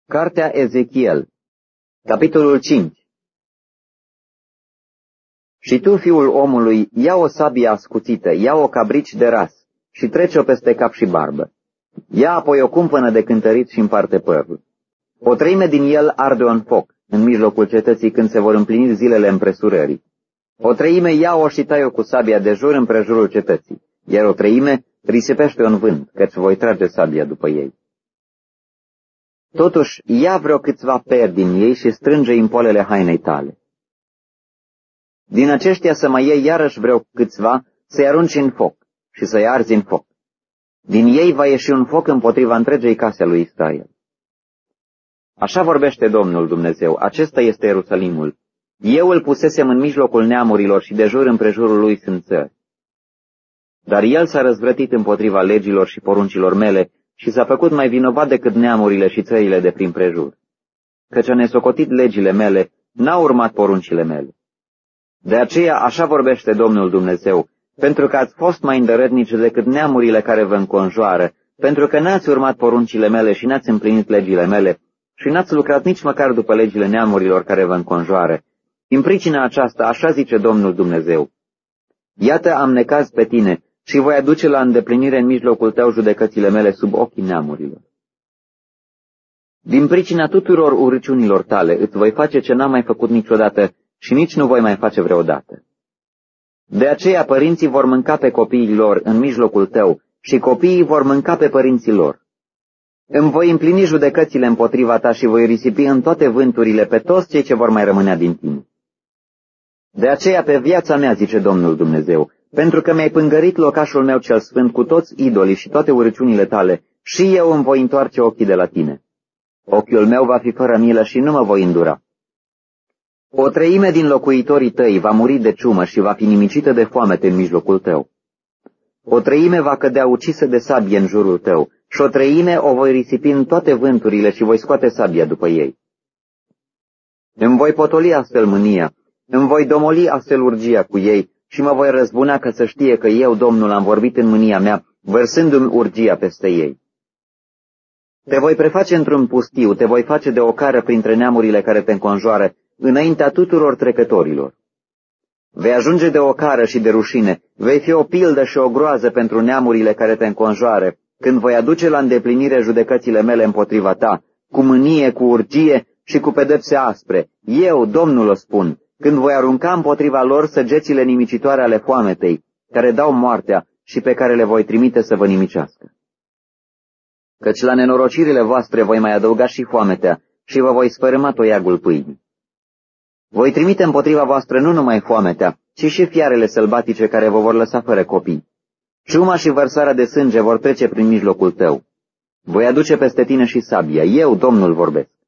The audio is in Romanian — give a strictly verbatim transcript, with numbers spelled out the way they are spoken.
Cartea Ezechiel, capitolul cinci. Și tu, fiul omului, ia o sabie ascuțită, ia o cabrici de ras și trece-o peste cap și barbă. Ia apoi o cumpănă de cântărit și împarte părul. O treime din el arde în foc, în mijlocul cetății când se vor împlini zilele împresurării. O treime ia-o și tai-o cu sabia de jur împrejurul cetății, iar o treime risipește-o în vânt, căci voi trage sabia după ei. Totuși, ia vreo câțiva peri din ei și strânge-i în poalele hainei tale. Din aceștia să mai iei iarăși vreo câțiva, să-i arunci în foc și să-i arzi în foc. Din ei va ieși un foc împotriva întregei case a lui Israel. Așa vorbește Domnul Dumnezeu, acesta este Ierusalimul. Eu îl pusesem în mijlocul neamurilor și de jur împrejurul lui sunt țări. Dar el s-a răzvrătit împotriva legilor și poruncilor mele și s-a făcut mai vinovat decât neamurile și țările de prin prejur. Căci a nesocotit legile mele, n-a urmat poruncile mele. De aceea așa vorbește Domnul Dumnezeu, pentru că ați fost mai îndărătnici decât neamurile care vă înconjoară, pentru că n-ați urmat poruncile mele și n-ați împlinit legile mele și n-ați lucrat nici măcar după legile neamurilor care vă înconjoară. Din pricina aceasta, așa zice Domnul Dumnezeu: iată, am necaz pe tine și voi aduce la îndeplinire în mijlocul tău judecățile mele sub ochii neamurilor. Din pricina tuturor urăciunilor tale îți voi face ce n-am mai făcut niciodată și nici nu voi mai face vreodată. De aceea părinții vor mânca pe copiii lor în mijlocul tău și copiii vor mânca pe părinții lor. Îmi voi împlini judecățile împotriva ta și voi risipi în toate vânturile pe toți cei ce vor mai rămânea din tine. De aceea pe viața mea, zice Domnul Dumnezeu, pentru că mi-ai pângărit locașul meu cel sfânt cu toți idolii și toate urăciunile tale, și eu îmi voi întoarce ochii de la tine. Ochiul meu va fi fără milă și nu mă voi îndura. O treime din locuitorii tăi va muri de ciumă și va fi nimicită de foamete în mijlocul tău. O treime va cădea ucisă de sabie în jurul tău și o treime o voi risipi în toate vânturile și voi scoate sabia după ei. Îmi voi potoli astfel mânia, îmi voi domoli astfel urgia cu ei și mă voi răzbuna ca să știe că eu, Domnul, am vorbit în mânia mea, vărsându-mi urgia peste ei. Te voi preface într-un pustiu, te voi face de ocară printre neamurile care te înconjoară, înaintea tuturor trecătorilor. Vei ajunge de ocară și de rușine, vei fi o pildă și o groază pentru neamurile care te înconjoară, când voi aduce la îndeplinire judecățile mele împotriva ta, cu mânie, cu urgie și cu pedepse aspre. Eu, Domnul, o spun, când voi arunca împotriva lor săgețile nimicitoare ale foametei, care dau moartea și pe care le voi trimite să vă nimicească. Căci la nenorocirile voastre voi mai adăuga și foametea și vă voi sfărâma toiagul pâinii. Voi trimite împotriva voastră nu numai foametea, ci și fiarele sălbatice care vă vor lăsa fără copii. Ciuma și vărsarea de sânge vor trece prin mijlocul tău. Voi aduce peste tine și sabia, eu, Domnul, vorbesc.